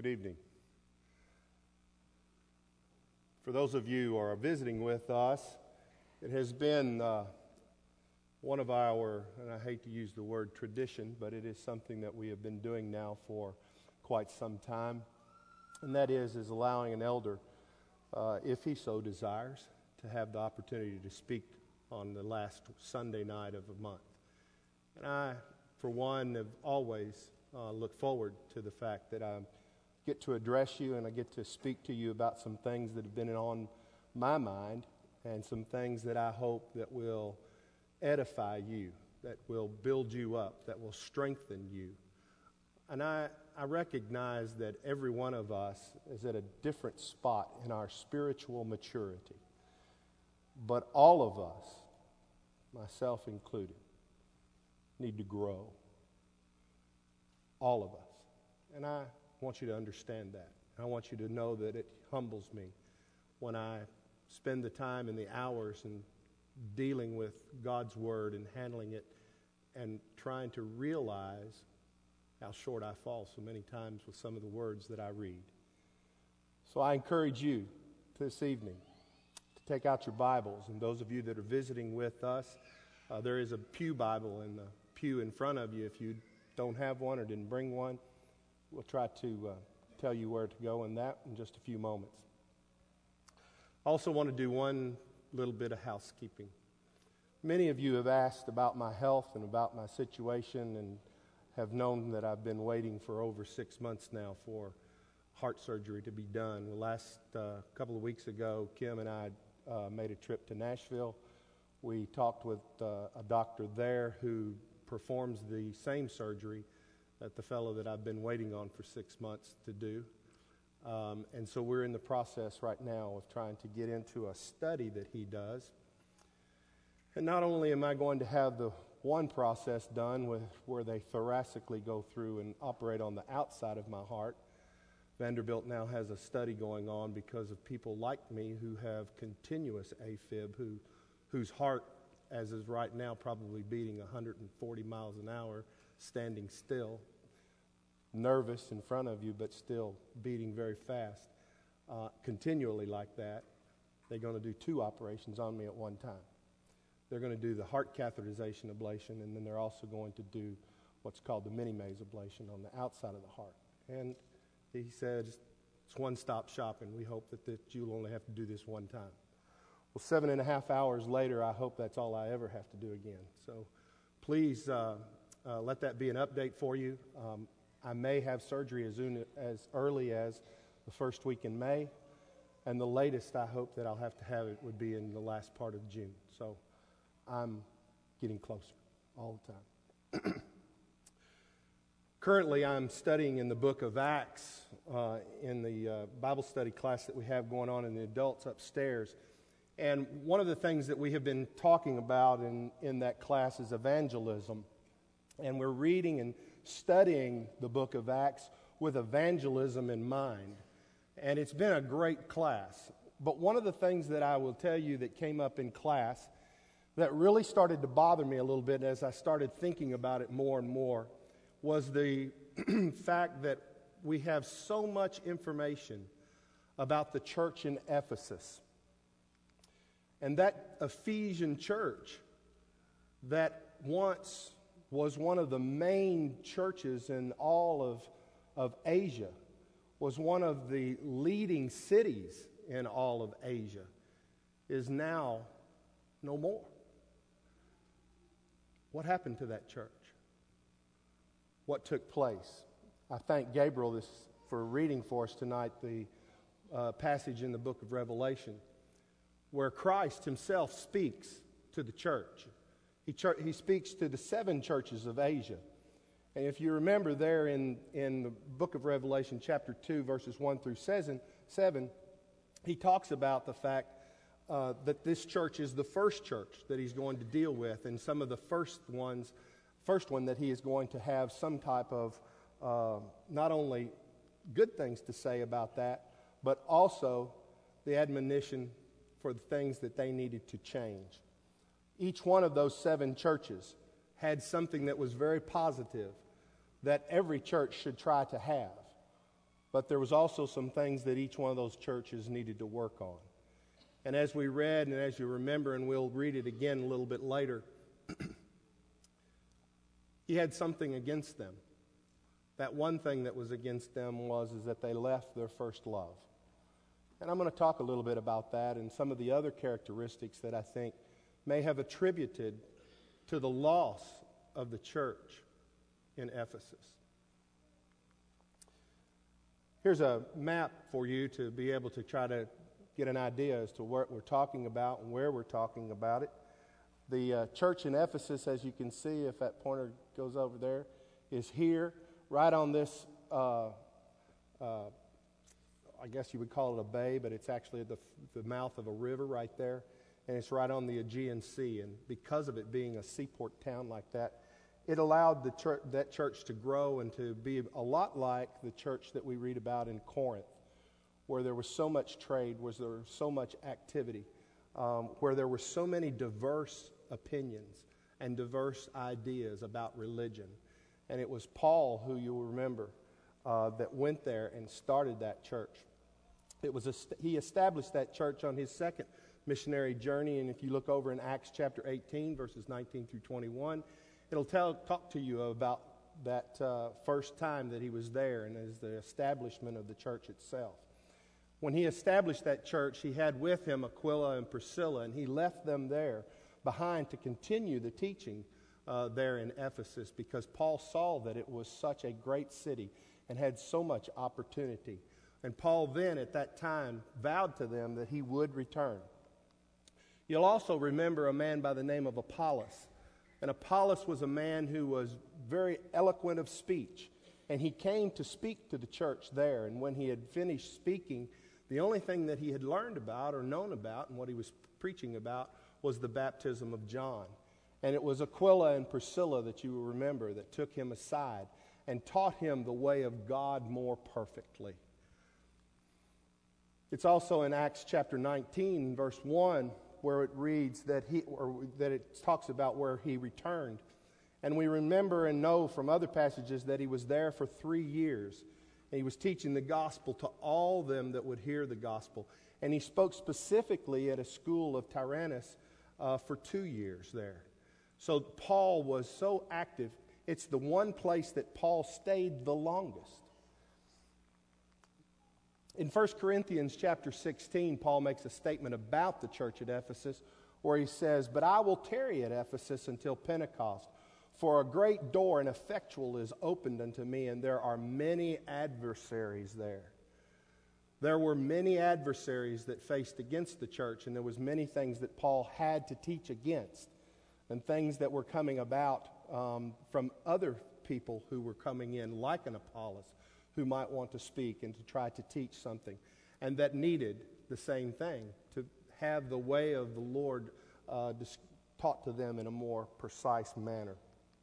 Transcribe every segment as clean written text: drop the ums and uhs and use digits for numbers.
Good evening. For those of you who are visiting with us, it has been one of our, and I hate to use the word tradition, but it is something that we have been doing now for quite some time, and that is allowing an elder, if he so desires, to have the opportunity to speak on the last Sunday night of a month. And I, for one, have always looked forward to the fact that I get to address you and I get to speak to you about some things that have been on my mind and some things that I hope that will edify you, that will build you up, that will strengthen you. And I recognize that every one of us is at a different spot in our spiritual maturity. But all of us, myself included, need to grow. All of us. And I want you to understand that. I want you to know that it humbles me when I spend the time and the hours in dealing with God's Word and handling it and trying to realize how short I fall so many times with some of the words that I read. So I encourage you this evening to take out your Bibles, and those of you that are visiting with us, there is a pew Bible in the pew in front of you. If you don't have one or didn't bring one, we'll try to tell you where to go in that in just a few moments. I also want to do one little bit of housekeeping. Many of you have asked about my health and about my situation and have known that I've been waiting for over 6 months now for heart surgery to be done. The last couple of weeks ago, Kim and I made a trip to Nashville. We talked with a doctor there who performs the same surgery that the fellow that I've been waiting on for 6 months to do. And so we're in the process right now of trying to get into a study that he does. And not only am I going to have the one process done where they thoracically go through and operate on the outside of my heart, Vanderbilt now has a study going on because of people like me who have continuous AFib, whose heart, as is right now, probably beating 140 miles an hour, standing still, nervous in front of you, but still beating very fast, continually like that. They're going to do 2 operations on me at one time. They're going to do the heart catheterization ablation, and then they're also going to do what's called the mini-maze ablation on the outside of the heart. And he said it's one-stop shopping. We hope that you'll only have to do this one time. Well, 7.5 hours later, I hope that's all I ever have to do again. So please let that be an update for you. I may have surgery as early as the first week in May, and the latest I hope that I'll have to have it would be in the last part of June. So I'm getting closer all the time. Currently, I'm studying in the book of Acts in the Bible study class that we have going on in the adults upstairs. And one of the things that we have been talking about in that class is evangelism. And we're reading and studying the book of Acts with evangelism in mind. And it's been a great class. But one of the things that I will tell you that came up in class that really started to bother me a little bit as I started thinking about it more and more was the fact that we have so much information about the church in Ephesus. And that Ephesian church that once was one of the main churches in all of Asia, was one of the leading cities in all of Asia, is now no more. What happened to that church? What took place? I thank Gabriel for reading for us tonight the passage in the book of Revelation where Christ himself speaks to the church. He speaks to the 7 churches of Asia. And if you remember there in the book of Revelation, chapter 2, verses 1 through 7, he talks about the fact that this church is the first church that he's going to deal with, and some of the first one that he is going to have some type of not only good things to say about that, but also the admonition for the things that they needed to change. Each one of those 7 churches had something that was very positive that every church should try to have. but there was also some things that each one of those churches needed to work on. And as we read, and as you remember, and we'll read it again a little bit later, he had something against them. That one thing that was against them is that they left their first love. And I'm going to talk a little bit about that and some of the other characteristics that I think may have attributed to the loss of the church in Ephesus. Here's a map for you to be able to try to get an idea as to what we're talking about and where we're talking about it. The church in Ephesus, as you can see, if that pointer goes over there, is here, right on this, I guess you would call it a bay, but it's actually the mouth of a river right there, and it's right on the Aegean Sea. And because of it being a seaport town like that, it allowed that church to grow and to be a lot like the church that we read about in Corinth, where there was so much trade, where there was so much activity, where there were so many diverse opinions and diverse ideas about religion. And it was Paul, who you will remember, that went there and started that church. He established that church on his second missionary journey, and if you look over in Acts chapter 18, verses 19 through 21, it'll talk to you about that first time that he was there and as the establishment of the church itself. When he established that church, he had with him Aquila and Priscilla, and he left them there behind to continue the teaching there in Ephesus, because Paul saw that it was such a great city and had so much opportunity. And Paul then, at that time, vowed to them that he would return. You'll also remember a man by the name of Apollos. And Apollos was a man who was very eloquent of speech. And he came to speak to the church there. And when he had finished speaking, the only thing that he had learned about or known about and what he was preaching about was the baptism of John. And it was Aquila and Priscilla that you will remember that took him aside and taught him the way of God more perfectly. It's also in Acts chapter 19, verse 1, where it reads that it talks about where he returned. And we remember and know from other passages that he was there for 3 years. And he was teaching the gospel to all them that would hear the gospel. And he spoke specifically at a school of Tyrannus for 2 years there. So Paul was so active. It's the one place that Paul stayed the longest. In 1 Corinthians chapter 16, Paul makes a statement about the church at Ephesus where he says, "But I will tarry at Ephesus until Pentecost, for a great door and effectual is opened unto me, and there are many adversaries there." There were many adversaries that faced against the church, and there was many things that Paul had to teach against, and things that were coming about from other people who were coming in, like an Apollos, who might want to speak and to try to teach something, and that needed the same thing, to have the way of the Lord taught to them in a more precise manner.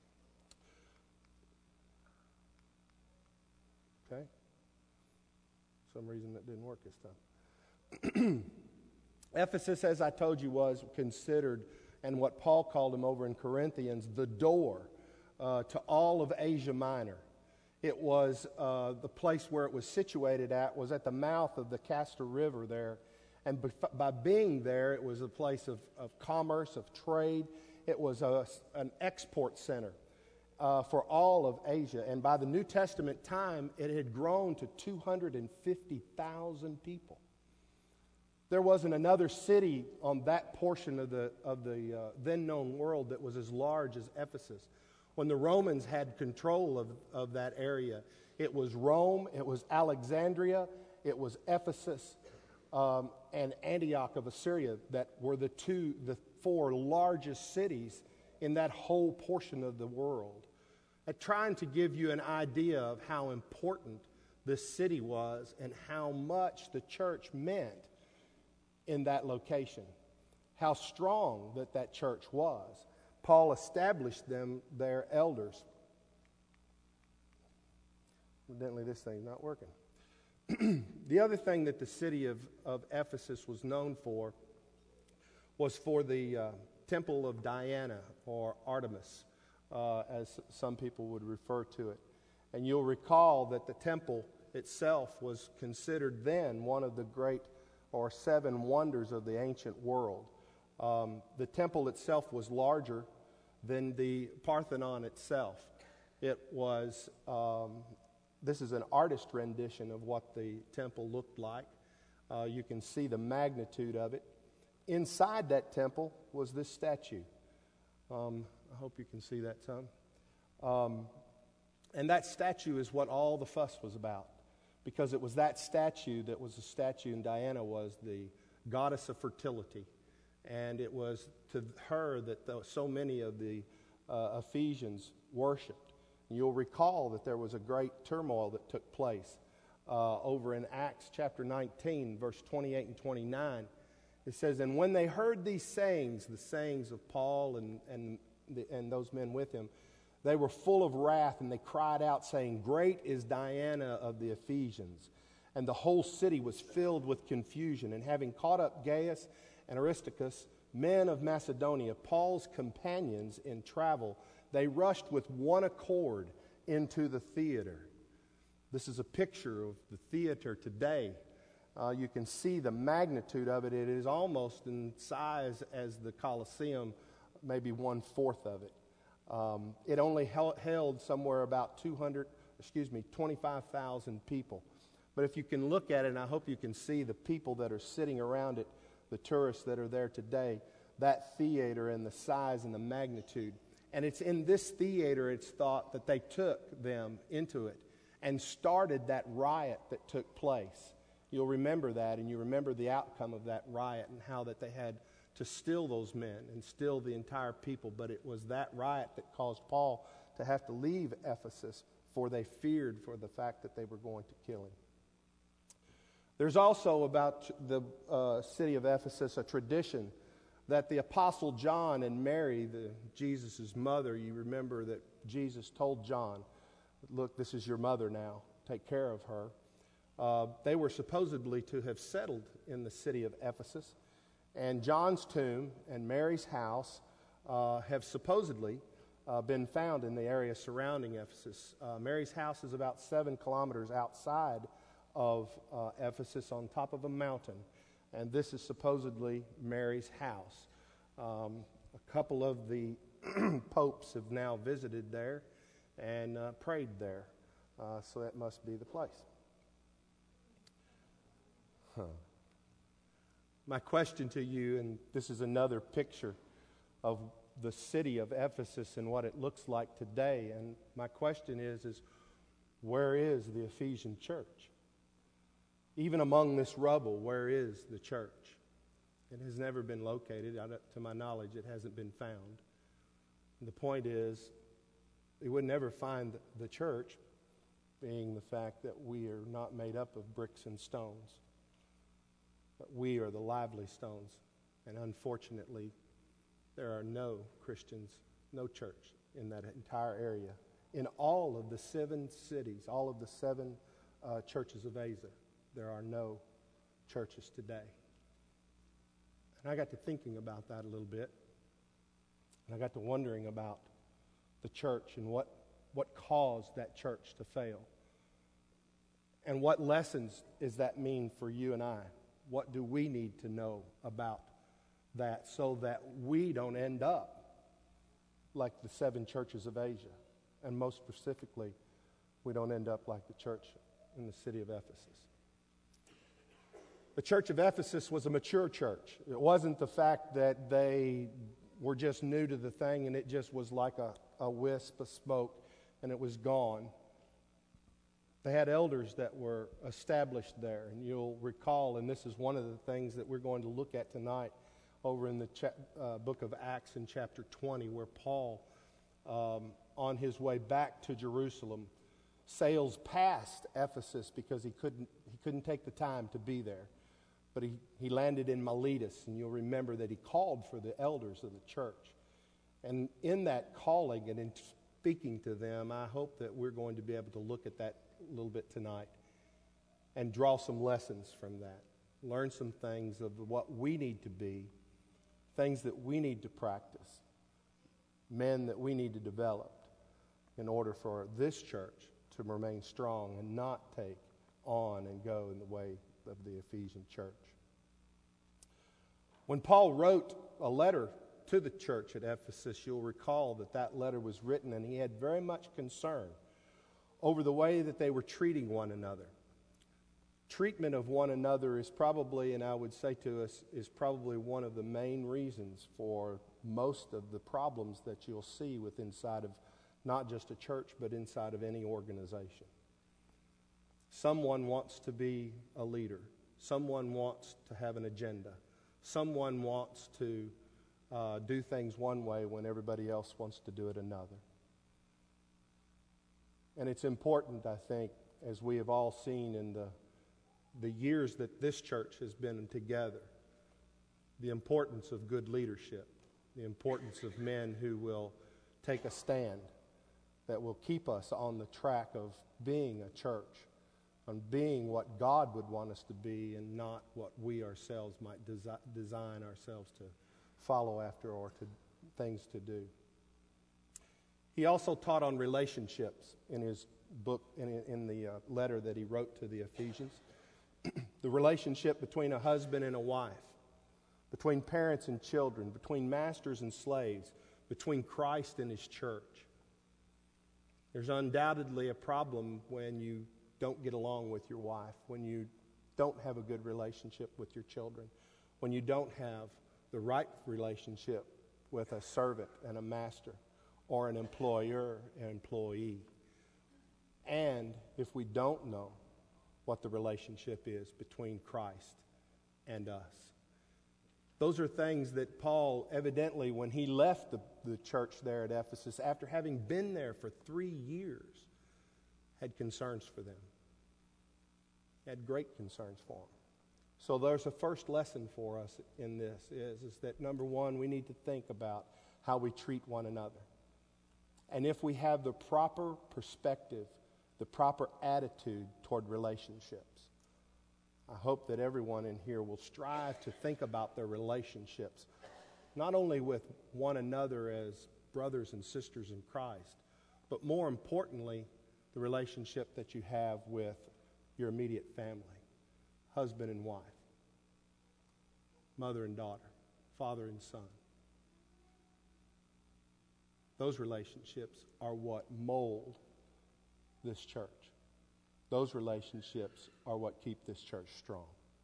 Okay? For some reason that didn't work this time. Ephesus, as I told you, was considered, and what Paul called them over in Corinthians, the door to all of Asia Minor. It was the place where it was situated was at the mouth of the Castor River there. And by being there, it was a place of commerce, of trade. It was an export center for all of Asia. And by the New Testament time, it had grown to 250,000 people. There wasn't another city on that portion of the then known world that was as large as Ephesus. When the Romans had control of that area, it was Rome, it was Alexandria, it was Ephesus, and Antioch of Assyria that were the four largest cities in that whole portion of the world. Trying to give you an idea of how important this city was and how much the church meant in that location, how strong that church was. Paul established them, their elders. Evidently this thing's not working. The other thing that the city of Ephesus was known for was for the temple of Diana, or Artemis, as some people would refer to it. And you'll recall that the temple itself was considered then one of the great or 7 wonders of the ancient world. The temple itself was larger than the Parthenon itself. It was, this is an artist rendition of what the temple looked like. You can see the magnitude of it. Inside that temple was this statue. I hope you can see that some. And that statue is what all the fuss was about, because it was that statue that was a statue, and Diana was the goddess of fertility. And it was to her that so many of the Ephesians worshipped. You'll recall that there was a great turmoil that took place over in Acts chapter 19, verse 28 and 29. It says, "And when they heard these sayings, the sayings of Paul and those men with him, they were full of wrath, and they cried out, saying, 'Great is Diana of the Ephesians.' And the whole city was filled with confusion. And having caught up Gaius and Aristarchus, men of Macedonia, Paul's companions in travel, they rushed with one accord into the theater." This is a picture of the theater today. You can see the magnitude of it. It is almost in size as the Colosseum, maybe 1/4 of it. It only held somewhere about 25,000 people. But if you can look at it, and I hope you can see the people that are sitting around it, the tourists that are there today, that theater and the size and the magnitude. And it's in this theater, it's thought, that they took them into it and started that riot that took place. You'll remember that, and you remember the outcome of that riot and how that they had to still those men and still the entire people. But it was that riot that caused Paul to have to leave Ephesus, for they feared for the fact that they were going to kill him. There's also about the city of Ephesus a tradition that the Apostle John and Mary, Jesus' mother, you remember that Jesus told John, "Look, this is your mother now. Take care of her." They were supposedly to have settled in the city of Ephesus. And John's tomb and Mary's house have supposedly been found in the area surrounding Ephesus. Mary's house is about 7 kilometers outside of Ephesus on top of a mountain. And this is supposedly Mary's house. A couple of the popes have now visited there and prayed there. So that must be the place. My question to you, and this is another picture of the city of Ephesus and what it looks like today. And my question is where is the Ephesian church? Even among this rubble, where is the church? It has never been located. To my knowledge, it hasn't been found. And the point is, we would never find the church, being the fact that we are not made up of bricks and stones. But we are the lively stones. And unfortunately, there are no Christians, no church in that entire area. In all of the 7 cities, all of the 7 churches of Asia, there are no churches today. And I got to thinking about that a little bit. And I got to wondering about the church and what caused that church to fail. And what lessons does that mean for you and I? What do we need to know about that so that we don't end up like the 7 churches of Asia? And most specifically, we don't end up like the church in the city of Ephesus. The church of Ephesus was a mature church. It wasn't the fact that they were just new to the thing and it just was like a wisp of smoke and it was gone. They had elders that were established there. And you'll recall, and this is one of the things that we're going to look at tonight over in the book of Acts in chapter 20, where Paul, on his way back to Jerusalem, sails past Ephesus because he couldn't take the time to be there. But he landed in Miletus, and you'll remember that he called for the elders of the church. And in that calling and in speaking to them, I hope that we're going to be able to look at that a little bit tonight and draw some lessons from that. Learn some things of what we need to be, things that we need to practice, men that we need to develop in order for this church to remain strong and not take on and go in the way of the Ephesian church. When Paul wrote a letter to the church at Ephesus, you'll recall that that letter was written and he had very much concern over the way that they were treating one another. Treatment of one another is probably, and I would say to us, is probably one of the main reasons for most of the problems that you'll see with inside of not just a church, but inside of any organization. Someone wants to be a leader. Someone wants to have an agenda. Someone wants to do things one way when everybody else wants to do it another. And it's important, I think, as we have all seen in the years that this church has been together, the importance of good leadership, the importance of men who will take a stand, that will keep us on the track of being a church, on being what God would want us to be and not what we ourselves might design ourselves to follow after or to things to do. He also taught on relationships in his book, in the letter that he wrote to the Ephesians. The relationship between a husband and a wife, between parents and children, between masters and slaves, between Christ and his church. There's undoubtedly a problem when you don't get along with your wife, when you don't have a good relationship with your children, when you don't have the right relationship with a servant and a master or an employer and employee. And if we don't know what the relationship is between Christ and us. Those are things that Paul, evidently, when he left the church there at Ephesus, after having been there for 3 years, had concerns for them. Had great concerns for them. So there's a first lesson for us in this, is that number one, we need to think about how we treat one another. And if we have the proper perspective, the proper attitude toward relationships. I hope that everyone in here will strive to think about their relationships, not only with one another as brothers and sisters in Christ, but more importantly, the relationship that you have with your immediate family, husband and wife, mother and daughter, father and son. Those relationships are what mold this church. Those relationships are what keep this church strong.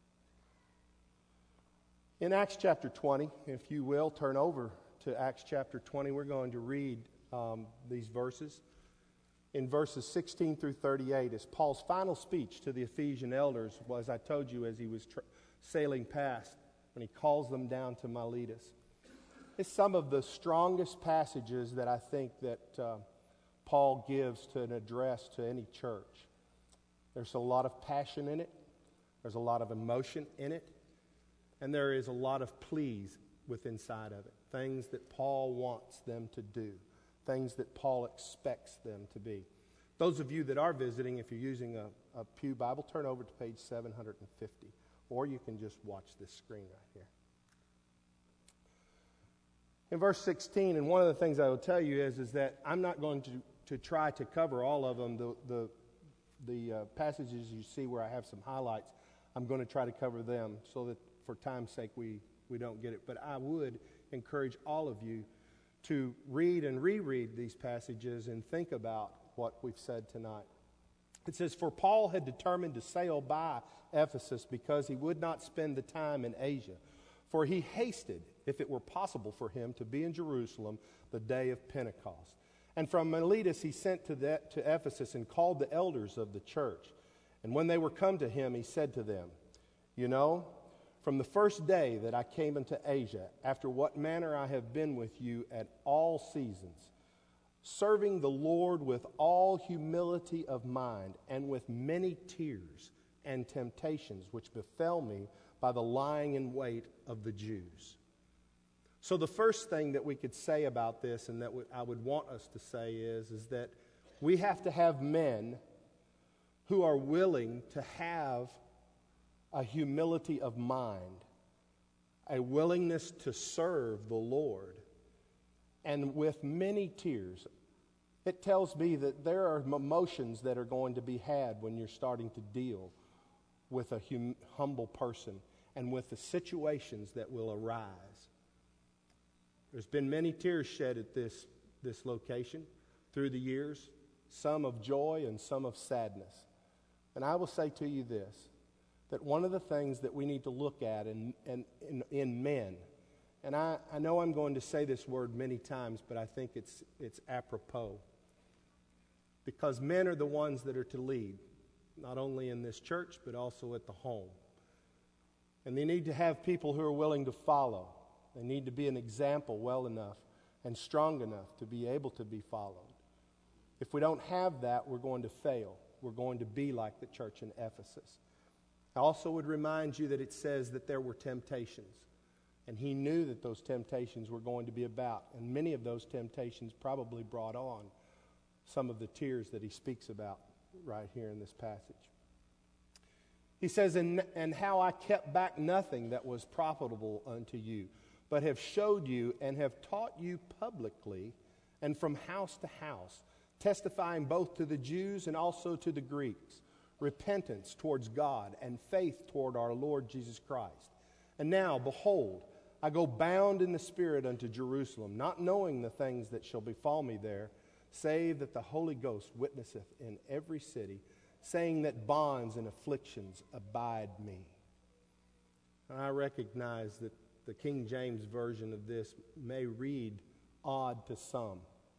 In Acts chapter 20, if you will, turn over to Acts chapter 20. We're going to read these verses. In verses 16 through 38 is Paul's final speech to the Ephesian elders, as I told you, as he was sailing past, when he calls them down to Miletus. It's some of the strongest passages that I think that Paul gives to an address to any church. There's a lot of passion in it. There's a lot of emotion in it. And there is a lot of pleas within inside of it. Things that Paul wants them to do. Things that Paul expects them to be. Those of you that are visiting, if you're using a Pew Bible, turn over to page 750. Or you can just watch this screen right here. In verse 16, and one of the things I will tell you is that I'm not going to try to cover all of them. The passages you see where I have some highlights, I'm going to try to cover them so that for time's sake we don't get it. But I would encourage all of you to read and reread these passages and think about what we've said tonight. It says, "For Paul had determined to sail by Ephesus because he would not spend the time in Asia. For he hasted, if it were possible for him, to be in Jerusalem the day of Pentecost. And from Miletus he sent to Ephesus and called the elders of the church. And when they were come to him, he said to them, You know, from the first day that I came into Asia, after what manner I have been with you at all seasons, serving the Lord with all humility of mind and with many tears and temptations which befell me by the lying in wait of the Jews." So the first thing that we could say about this, and that I would want us to say is that we have to have men who are willing to have a humility of mind, a willingness to serve the Lord, and with many tears. It tells me that there are emotions that are going to be had when you're starting to deal with a humble person and with the situations that will arise. There's been many tears shed at this location through the years, some of joy and some of sadness. And I will say to you this, that one of the things that we need to look at in men, and I know I'm going to say this word many times, but I think it's apropos. Because men are the ones that are to lead, not only in this church, but also at the home. And they need to have people who are willing to follow. They need to be an example well enough and strong enough to be able to be followed. If we don't have that, we're going to fail. We're going to be like the church in Ephesus. I also would remind you that it says that there were temptations. And he knew that those temptations were going to be about. And many of those temptations probably brought on some of the tears that he speaks about right here in this passage. He says, and how I kept back nothing that was profitable unto you, but have showed you and have taught you publicly and from house to house, testifying both to the Jews and also to the Greeks, repentance towards God and faith toward our Lord Jesus Christ. And now, behold, I go bound in the Spirit unto Jerusalem, not knowing the things that shall befall me there, save that the Holy Ghost witnesseth in every city, saying that bonds and afflictions abide me. And I recognize that the King James Version of this may read odd to some.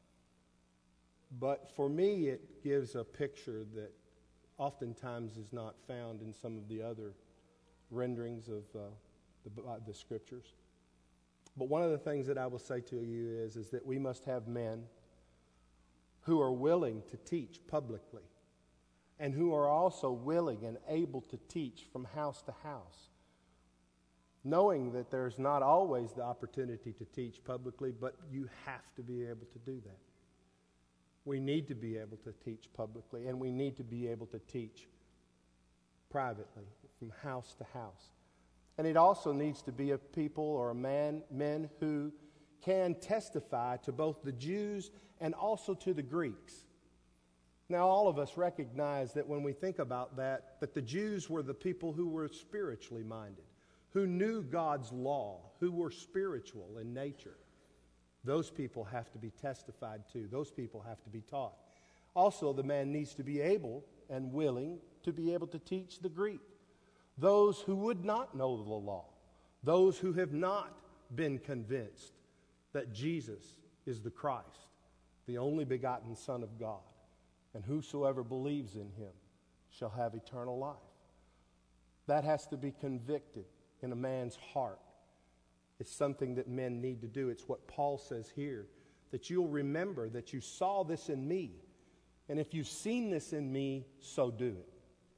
But for me, it gives a picture that oftentimes is not found in some of the other renderings of the Scriptures. But one of the things that I will say to you is that we must have men who are willing to teach publicly and who are also willing and able to teach from house to house, knowing that there's not always the opportunity to teach publicly, but you have to be able to do that. We need to be able to teach publicly, and we need to be able to teach privately from house to house. And it also needs to be a people or men who can testify to both the Jews and also to the Greeks. Now, all of us recognize that when we think about that the Jews were the people who were spiritually minded, who knew God's law, who were spiritual in nature. Those people have to be testified to. Those people have to be taught. Also, the man needs to be able and willing to be able to teach the Greek. Those who would not know the law. Those who have not been convinced that Jesus is the Christ, the only begotten Son of God, and whosoever believes in him shall have eternal life. That has to be convicted in a man's heart. It's something that men need to do. It's what Paul says here, that you'll remember that you saw this in me, and if you've seen this in me, so do it.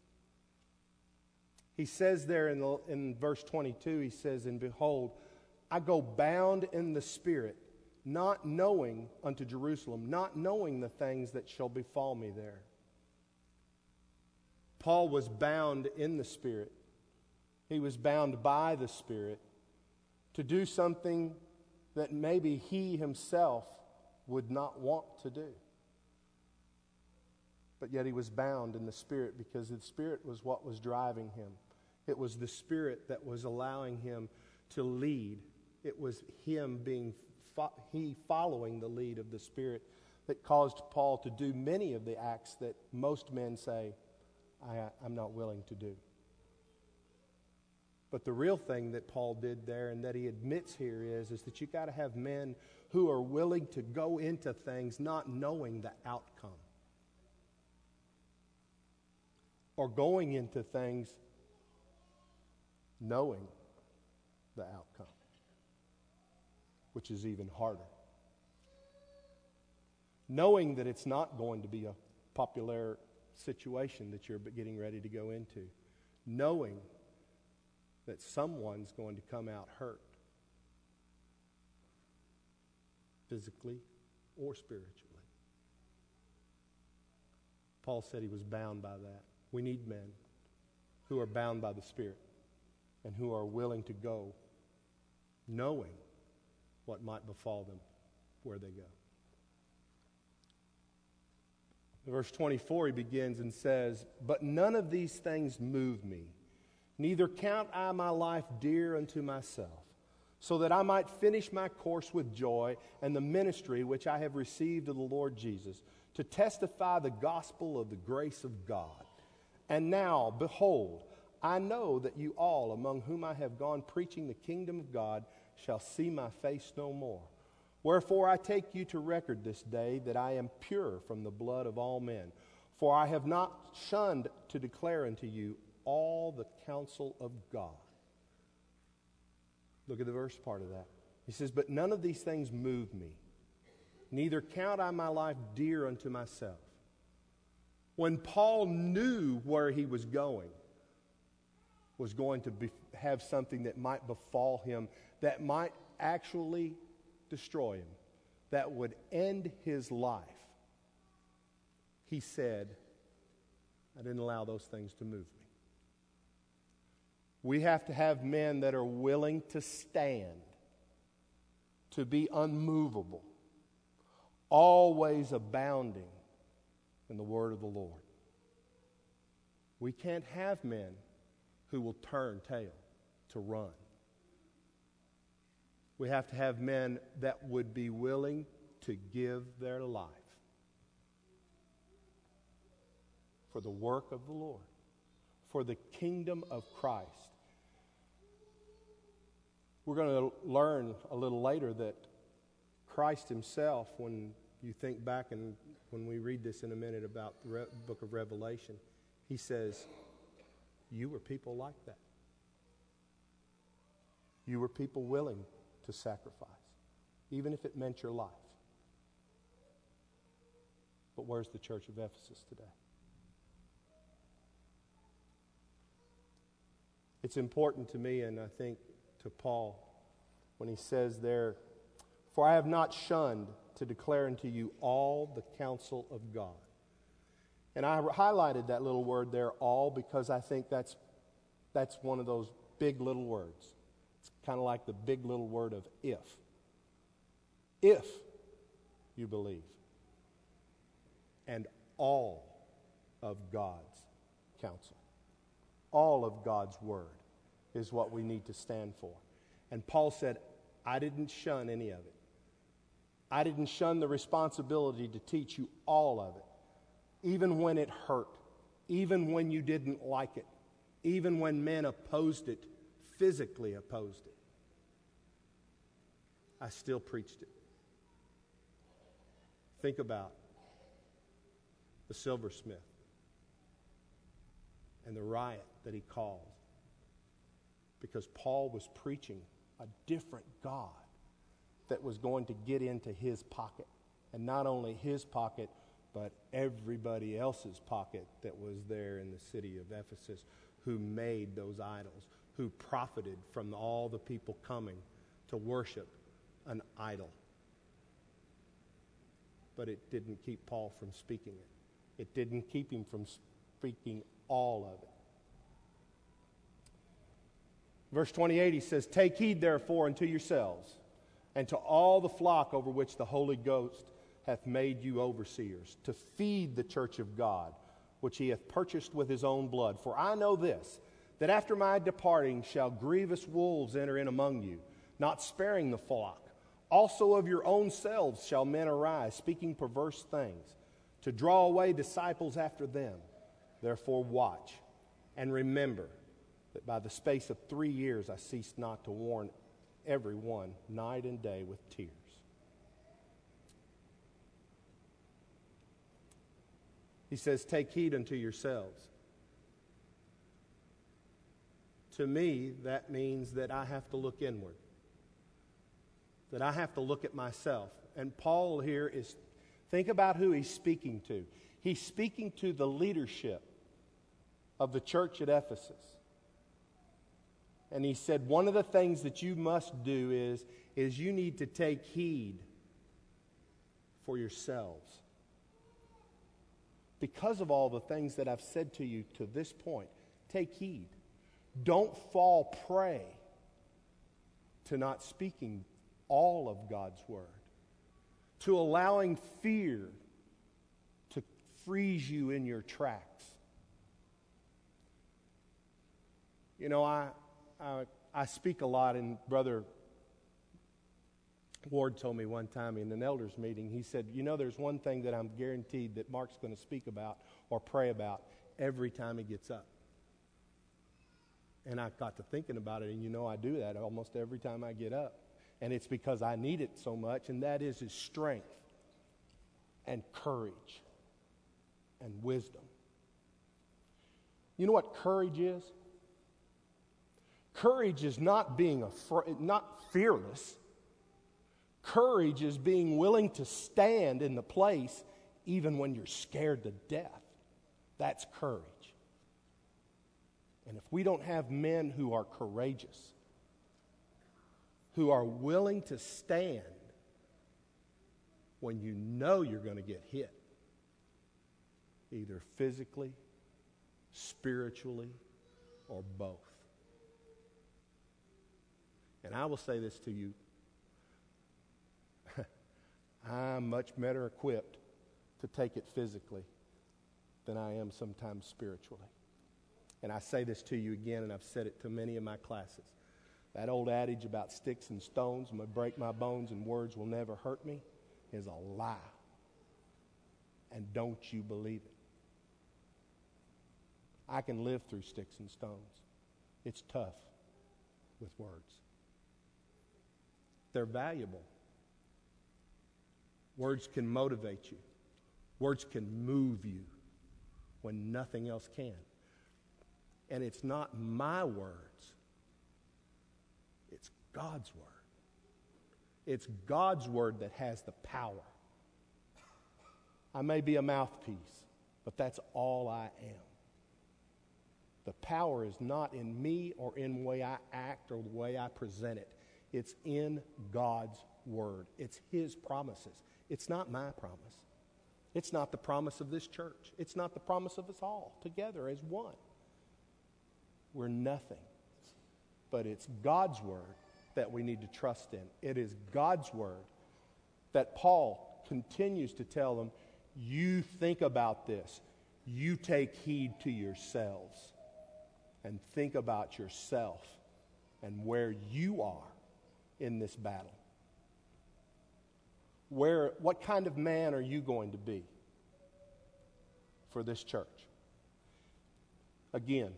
He says there in verse 22, he says, and behold, I go bound in the Spirit, not knowing unto Jerusalem, not knowing the things that shall befall me there. Paul was bound in the Spirit. He was bound by the Spirit to do something that maybe he himself would not want to do. But yet he was bound in the Spirit because the Spirit was what was driving him. It was the Spirit that was allowing him to lead. It was him following the lead of the Spirit that caused Paul to do many of the acts that most men say, I'm not willing to do. But the real thing that Paul did there and that he admits here is that you got to have men who are willing to go into things not knowing the outcome, or going into things knowing the outcome, which is even harder. Knowing that it's not going to be a popular situation that you're getting ready to go into. Knowing that someone's going to come out hurt, physically or spiritually. Paul said he was bound by that. We need men who are bound by the Spirit and who are willing to go knowing what might befall them where they go. In verse 24, he begins and says, "But none of these things move me, neither count I my life dear unto myself, so that I might finish my course with joy and the ministry which I have received of the Lord Jesus, to testify the gospel of the grace of God. And now, behold, I know that you all, among whom I have gone preaching the kingdom of God, shall see my face no more. Wherefore I take you to record this day that I am pure from the blood of all men. For I have not shunned to declare unto you all the counsel of God." Look at the verse part of that. He says, "But none of these things move me, neither count I my life dear unto myself." When Paul knew where he was going to have something that might befall him, that might actually destroy him, that would end his life, he said, "I didn't allow those things to move me." We have to have men that are willing to stand, to be unmovable, always abounding in the word of the Lord. We can't have men who will turn tail to run. We have to have men that would be willing to give their life for the work of the Lord, for the kingdom of Christ. We're going to learn a little later that Christ himself, when you think back and when we read this in a minute about the book of Revelation, he says, you were people like that. You were people willing to sacrifice, even if it meant your life. But where's the church of Ephesus today? It's important to me, and I think to Paul, when he says there, "For I have not shunned to declare unto you all the counsel of God." And I highlighted that little word there, all, because I think that's one of those big little words. It's kind of like the big little word of if. If you believe. And all of God's counsel. All of God's word is what we need to stand for. And Paul said, I didn't shun any of it. I didn't shun the responsibility to teach you all of it. Even when it hurt. Even when you didn't like it. Even when men opposed it, physically opposed it. I still preached it. Think about the silversmith and the riot that he caused, because Paul was preaching a different God that was going to get into his pocket. And not only his pocket, but everybody else's pocket that was there in the city of Ephesus, who made those idols, who profited from all the people coming to worship an idol. But it didn't keep Paul from speaking it. It didn't keep him from speaking all of it. Verse 28, he says, "Take heed therefore unto yourselves, and to all the flock over which the Holy Ghost hath made you overseers, to feed the church of God, which he hath purchased with his own blood. For I know this, that after my departing shall grievous wolves enter in among you, not sparing the flock. Also of your own selves shall men arise, speaking perverse things, to draw away disciples after them. Therefore watch, and remember that by the space of 3 years I ceased not to warn every one night and day with tears." He says, take heed unto yourselves. To me, that means that I have to look inward. That I have to look at myself. And Paul here is, think about who he's speaking to. He's speaking to the leadership of the church at Ephesus. And he said, one of the things that you must do is you need to take heed for yourselves. Because of all the things that I've said to you to this point, take heed. Don't fall prey to not speaking all of God's word, to allowing fear to freeze you in your tracks. You know, I speak a lot, and Brother Ward told me one time in an elders meeting, he said, you know, there's one thing that I'm guaranteed that Mark's going to speak about or pray about every time he gets up. And I got to thinking about it, and you know I do that almost every time I get up. And it's because I need it so much, and that is his strength and courage and wisdom. You know what courage is? Courage is not being not fearless. Courage is being willing to stand in the place even when you're scared to death. That's courage. And if we don't have men who are courageous, who are willing to stand when you know you're going to get hit, either physically, spiritually, or both. And I will say this to you. I'm much better equipped to take it physically than I am sometimes spiritually. And I say this to you again, and I've said it to many of my classes. That old adage about sticks and stones may break my bones and words will never hurt me is a lie. And don't you believe it. I can live through sticks and stones. It's tough with words. They're valuable. Words can motivate you. Words can move you when nothing else can. And it's not my words. It's God's word. It's God's word that has the power. I may be a mouthpiece, but that's all I am. The power is not in me or in the way I act or the way I present it. It's in God's word. It's His promises. It's not my promise. It's not the promise of this church. It's not the promise of us all together as one. We're nothing. But it's God's word that we need to trust in. It is God's word that Paul continues to tell them, you think about this. You take heed to yourselves and think about yourself and where you are in this battle. What kind of man are you going to be for this church? Again,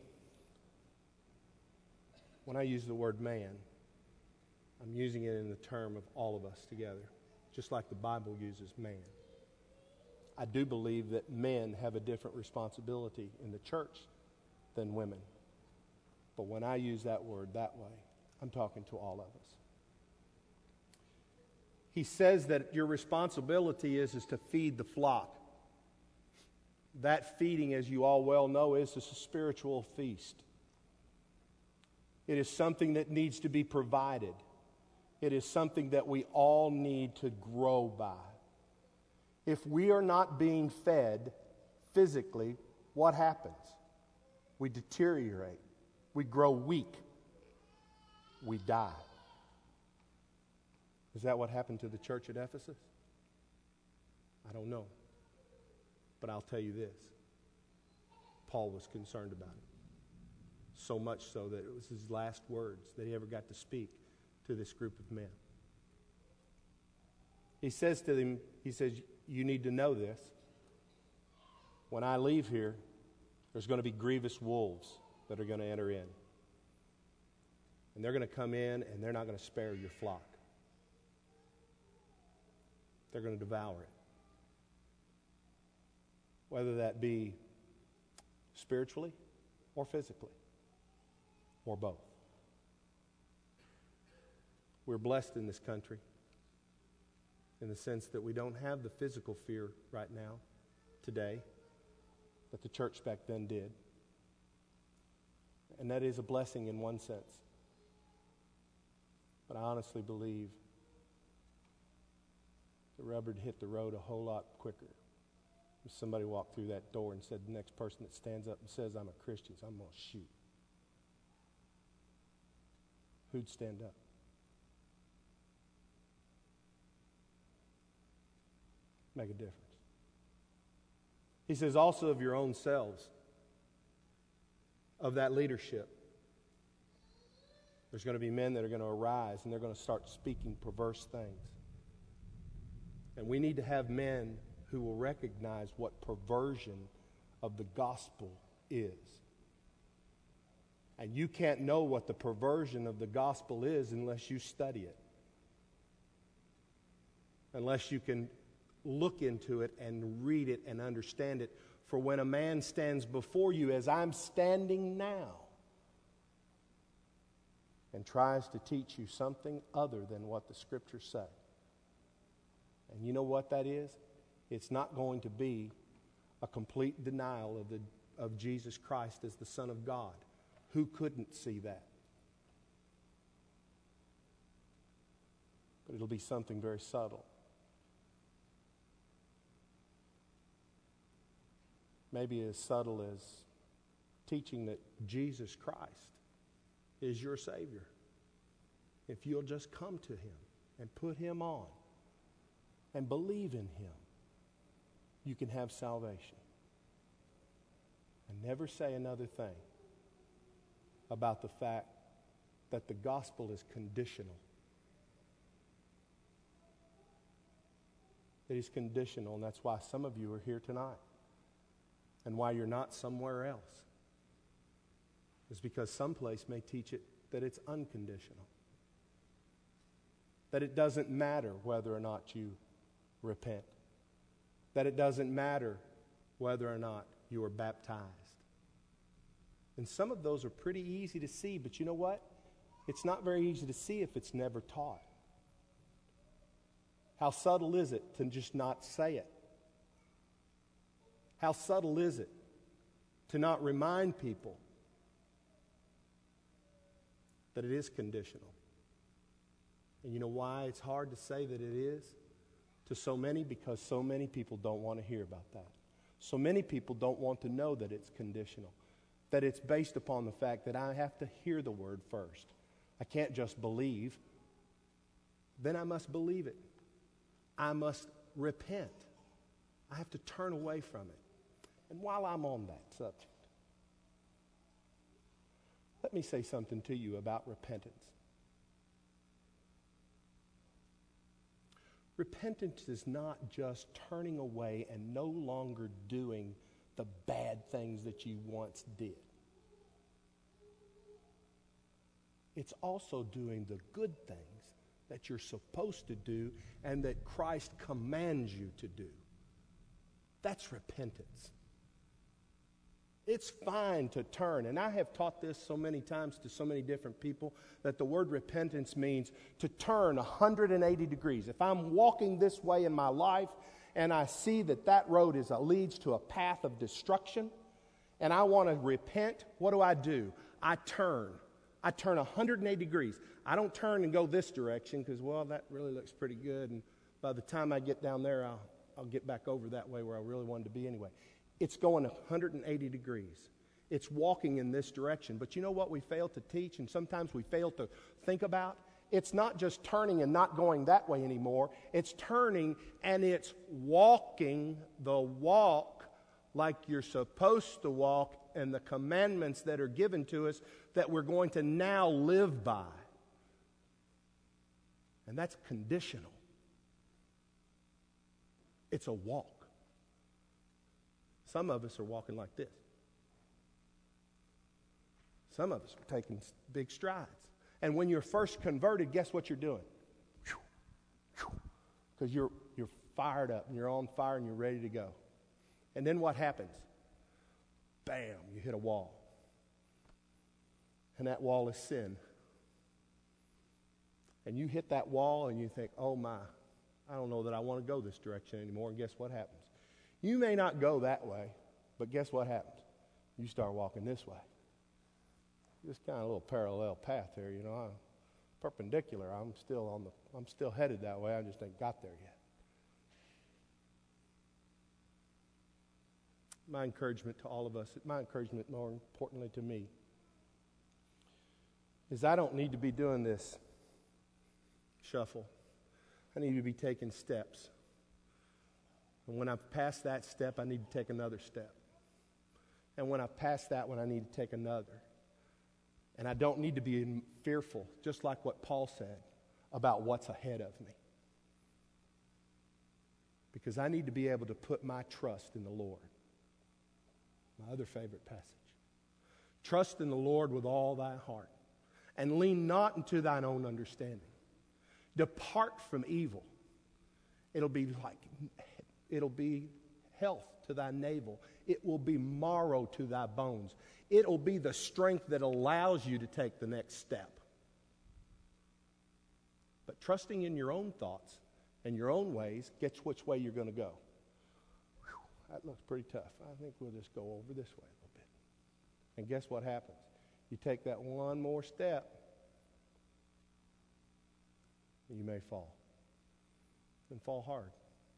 when I use the word man, I'm using it in the term of all of us together, just like the Bible uses man. I do believe that men have a different responsibility in the church than women. But when I use that word that way, I'm talking to all of us. He says that your responsibility is to feed the flock. That feeding, as you all well know, is a spiritual feast. It is something that needs to be provided. It is something that we all need to grow by. If we are not being fed physically, what happens? We deteriorate. We grow weak. We die. Is that what happened to the church at Ephesus? I don't know. But I'll tell you this. Paul was concerned about it. So much so that it was his last words that he ever got to speak to this group of men. He says to them, you need to know this. When I leave here, there's going to be grievous wolves that are going to enter in. And they're going to come in and they're not going to spare your flock. They're going to devour it. Whether that be spiritually or physically or both. We're blessed in this country in the sense that we don't have the physical fear right now, today, that the church back then did. And that is a blessing in one sense. But I honestly believe the rubber hit the road a whole lot quicker. If somebody walked through that door and said, the next person that stands up and says, I'm a Christian, I'm going to shoot. Who'd stand up? Make a difference. He says also of your own selves, of that leadership. There's going to be men that are going to arise and they're going to start speaking perverse things. And we need to have men who will recognize what perversion of the gospel is. And you can't know what the perversion of the gospel is unless you study it. Unless you can look into it and read it and understand it. For when a man stands before you, as I'm standing now, and tries to teach you something other than what the Scriptures say. And you know what that is? It's not going to be a complete denial of Jesus Christ as the Son of God. Who couldn't see that? But it'll be something very subtle. Maybe as subtle as teaching that Jesus Christ is your Savior. If you'll just come to Him and put Him on and believe in Him, you can have salvation. And never say another thing about the fact that the gospel is conditional. It is conditional, and that's why some of you are here tonight. And why you're not somewhere else is because someplace may teach it that it's unconditional. That it doesn't matter whether or not you repent. That it doesn't matter whether or not you are baptized. And some of those are pretty easy to see, but you know what? It's not very easy to see if it's never taught. How subtle is it to just not say it? How subtle is it to not remind people that it is conditional? And you know why it's hard to say that it is to so many? Because so many people don't want to hear about that. So many people don't want to know that it's conditional, that it's based upon the fact that I have to hear the word first. I can't just believe. Then I must believe it. I must repent. I have to turn away from it. And while I'm on that subject, let me say something to you about repentance. Repentance is not just turning away and no longer doing the bad things that you once did. It's also doing the good things that you're supposed to do and that Christ commands you to do. That's repentance. It's fine to turn, and I have taught this so many times to so many different people that the word repentance means to turn 180 degrees. If I'm walking this way in my life and I see that that road leads to a path of destruction and I want to repent, what do? I turn 180 degrees. I don't turn and go this direction because, well, that really looks pretty good, and by the time I get down there, I'll get back over that way where I really wanted to be anyway. It's going 180 degrees. It's walking in this direction. But you know what we fail to teach and sometimes we fail to think about? It's not just turning and not going that way anymore. It's turning and it's walking the walk like you're supposed to walk and the commandments that are given to us that we're going to now live by. And that's conditional. It's a walk. Some of us are walking like this. Some of us are taking big strides. And when you're first converted, guess what you're doing? Because you're fired up and you're on fire and you're ready to go. And then what happens? Bam, you hit a wall. And that wall is sin. And you hit that wall and you think, oh my, I don't know that I want to go this direction anymore. And guess what happens? You may not go that way, but guess what happens? You start walking this way. Just kind of a little parallel path here, you know. I'm perpendicular. I'm still headed that way. I just ain't got there yet. My encouragement to all of us, my encouragement more importantly to me, is I don't need to be doing this shuffle. I need to be taking steps. And when I've passed that step, I need to take another step. And when I've passed that one, I need to take another. And I don't need to be fearful, just like what Paul said, about what's ahead of me. Because I need to be able to put my trust in the Lord. My other favorite passage. Trust in the Lord with all thy heart, and lean not into thine own understanding. Depart from evil. It'll be health to thy navel. It will be marrow to thy bones. It'll be the strength that allows you to take the next step. But trusting in your own thoughts and your own ways gets which way you're going to go. Whew, that looks pretty tough. I think we'll just go over this way a little bit. And guess what happens? You take that one more step, you may fall. And fall hard.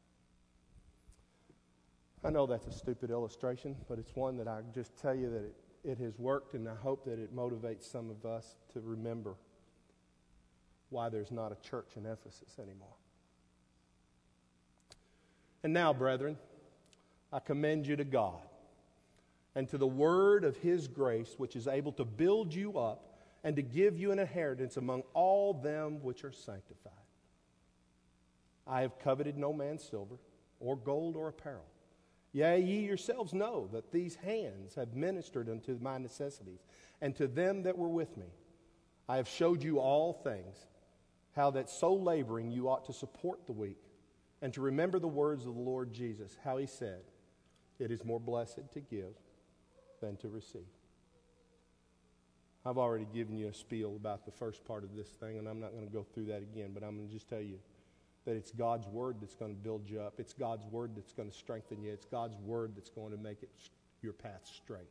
I know that's a stupid illustration, but it's one that I just tell you that it has worked, and I hope that it motivates some of us to remember why there's not a church in Ephesus anymore. And now, brethren, I commend you to God and to the word of His grace, which is able to build you up and to give you an inheritance among all them which are sanctified. I have coveted no man's silver or gold or apparel. Yea, ye yourselves know that these hands have ministered unto my necessities, and to them that were with me. I have showed you all things, how that so laboring you ought to support the weak, and to remember the words of the Lord Jesus, how He said, it is more blessed to give than to receive. I've already given you a spiel about the first part of this thing, and I'm not going to go through that again, but I'm going to just tell you that it's God's Word that's going to build you up. It's God's Word that's going to strengthen you. It's God's Word that's going to make your path straight.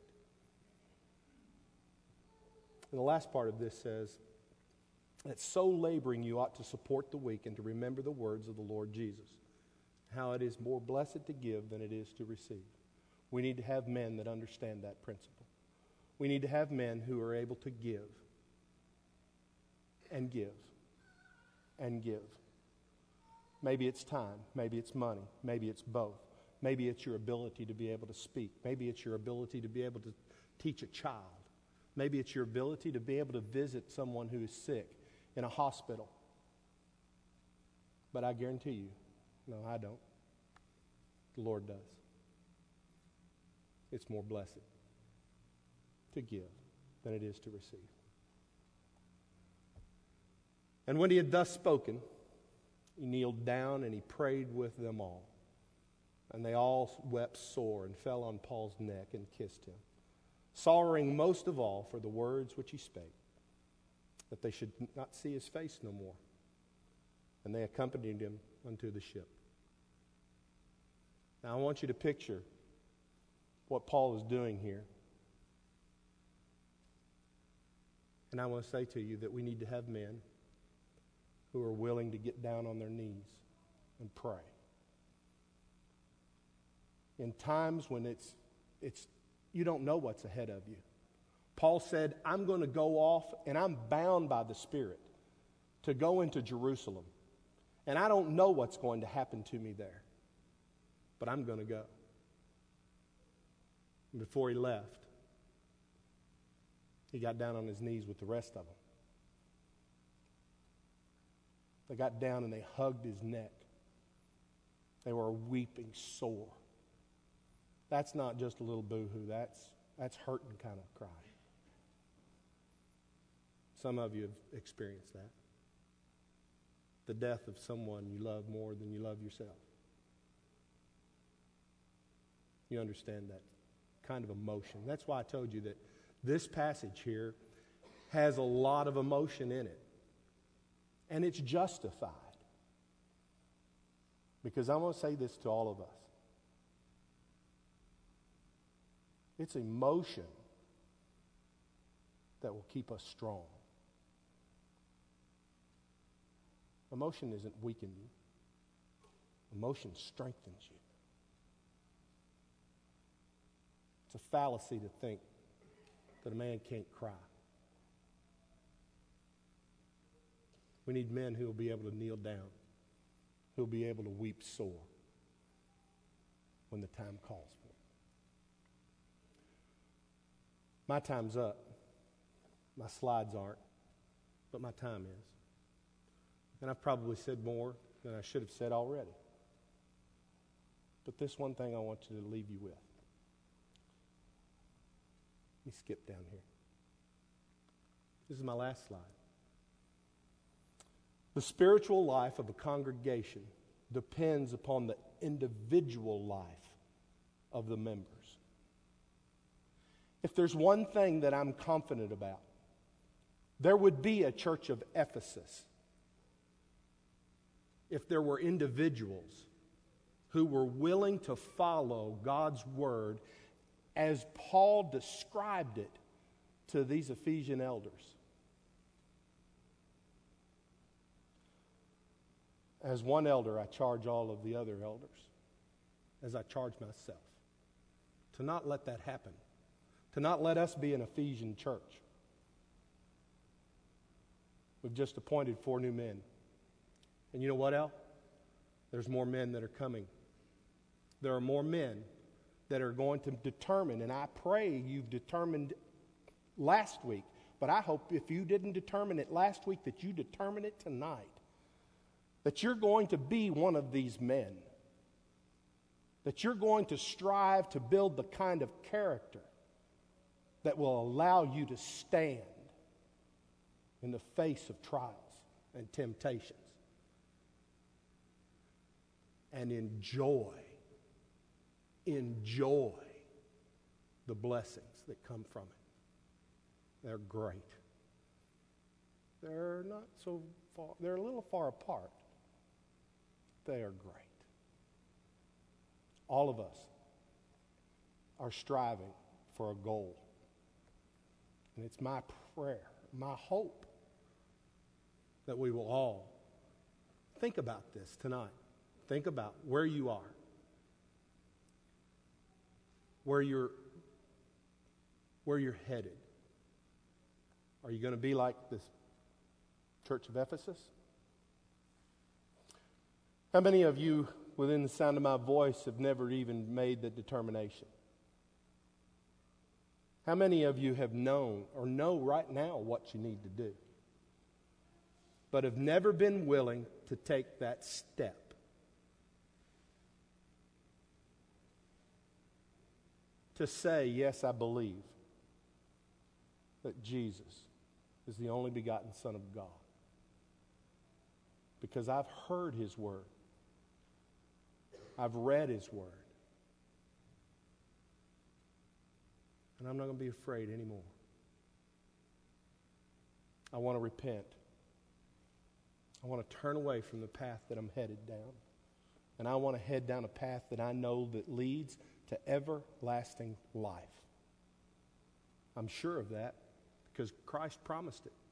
And the last part of this says that so laboring you ought to support the weak and to remember the words of the Lord Jesus, how it is more blessed to give than it is to receive. We need to have men that understand that principle. We need to have men who are able to give and give and give. Maybe it's time, maybe it's money, maybe it's both. Maybe it's your ability to be able to speak. Maybe it's your ability to be able to teach a child. Maybe it's your ability to be able to visit someone who is sick in a hospital. But I guarantee you, no, I don't. The Lord does. It's more blessed to give than it is to receive. And when he had thus spoken, he kneeled down and he prayed with them all. And they all wept sore and fell on Paul's neck and kissed him, sorrowing most of all for the words which he spake, that they should not see his face no more. And they accompanied him unto the ship. Now I want you to picture what Paul is doing here. And I want to say to you that we need to have men who are willing to get down on their knees and pray. In times when it's you don't know what's ahead of you. Paul said, I'm going to go off and I'm bound by the Spirit to go into Jerusalem. And I don't know what's going to happen to me there. But I'm going to go. And before he left, he got down on his knees with the rest of them. They got down and they hugged his neck. They were weeping sore. That's not just a little boo-hoo. That's hurting kind of cry. Some of you have experienced that. The death of someone you love more than you love yourself. You understand that kind of emotion. That's why I told you that this passage here has a lot of emotion in it. And it's justified. Because I'm going to say this to all of us. It's emotion that will keep us strong. Emotion doesn't weaken you. Emotion strengthens you. It's a fallacy to think that a man can't cry. We need men who will be able to kneel down, who will be able to weep sore. when the time calls for it. My time's up. My slides aren't, but my time is. And I've probably said more than I should have said already. But this one thing I want you to leave you with. Let me skip down here. This is my last slide. The spiritual life of a congregation depends upon the individual life of the members. If there's one thing that I'm confident about, there would be a church of Ephesus if there were individuals who were willing to follow God's word as Paul described it to these Ephesian elders. As one elder, I charge all of the other elders, as I charge myself, to not let that happen, to not let us be an Ephesian church. We've just appointed 4 new men. And you know what, Al? There's more men that are coming. There are more men that are going to determine, and I pray you've determined last week, but I hope if you didn't determine it last week that you determine it tonight, that you're going to be one of these men, that you're going to strive to build the kind of character that will allow you to stand in the face of trials and temptations and enjoy the blessings that come from it. They're great. They're not so far, they're a little far apart. They are great. All of us are striving for a goal. And it's my prayer, my hope, that we will all think about this tonight. Think about where you are, where you're headed. Are you going to be like this church of Ephesus? How many of you, within the sound of my voice, have never even made the determination? How many of you have known or know right now what you need to do, but have never been willing to take that step? To say, yes, I believe that Jesus is the only begotten Son of God. Because I've heard His word. I've read His word. And I'm not going to be afraid anymore. I want to repent. I want to turn away from the path that I'm headed down. And I want to head down a path that I know that leads to everlasting life. I'm sure of that because Christ promised it.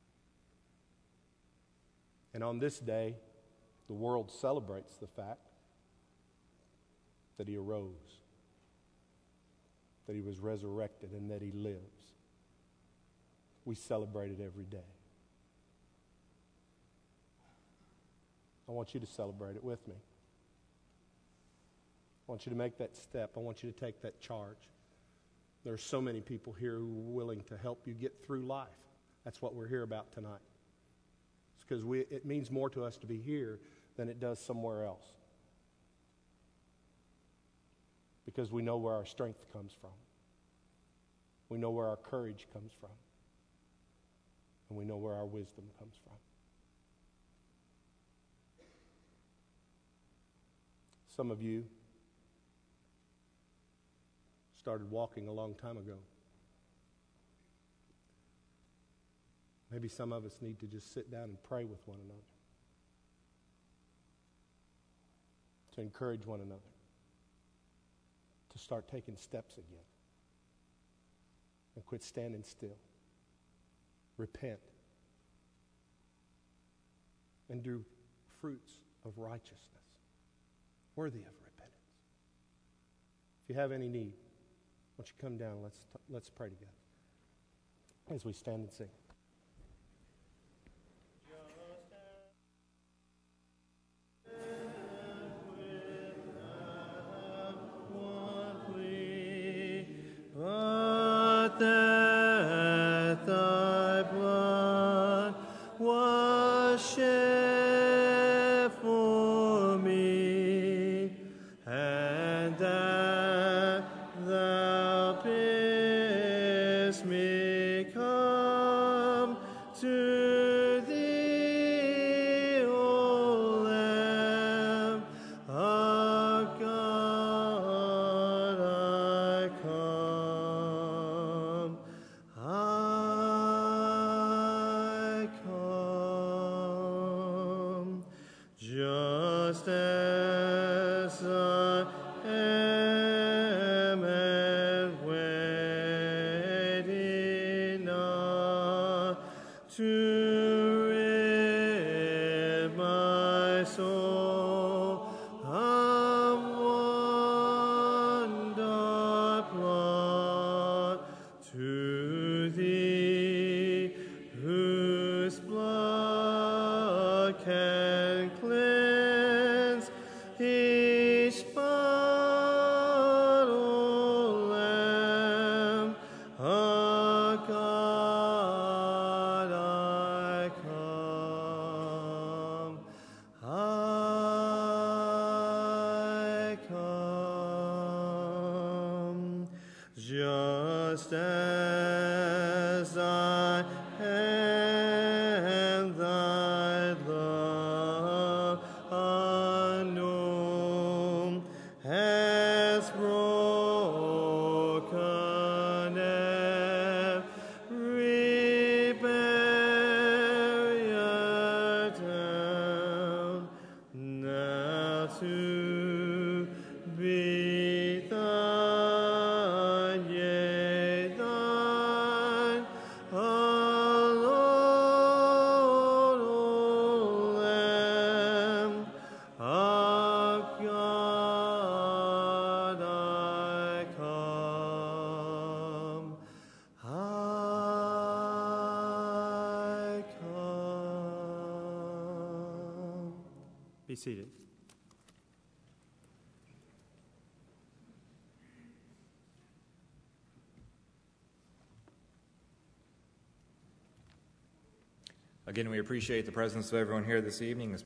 And on this day, the world celebrates the fact that He arose, that He was resurrected, and that He lives. We celebrate it every day. I want you to celebrate it with me. I want you to make that step. I want you to take that charge. There are so many people here who are willing to help you get through life. That's what we're here about tonight. It's because it means more to us to be here than it does somewhere else. Because we know where our strength comes from. We know where our courage comes from. And we know where our wisdom comes from. Some of you started walking a long time ago. Maybe some of us need to just sit down and pray with one another, to encourage one another, to start taking steps again, and quit standing still. Repent and do fruits of righteousness worthy of repentance. If you have any need, why don't you come down? Let's pray together as we stand and sing. that thy blood was shed for me, and that thou bidst me come to thee, O Lamb of God, I come. I come, just as I am, and waiting not to rid my soul of want or blood, to thee whose blood can cleanse each spot, O Lamb of God, I come. I come, just as I am, thy love unknown has broken every barrier down. Now to be thine, yea, thine alone, O Lamb of God, I come. I come. Be seated. Again, we appreciate the presence of everyone here this evening.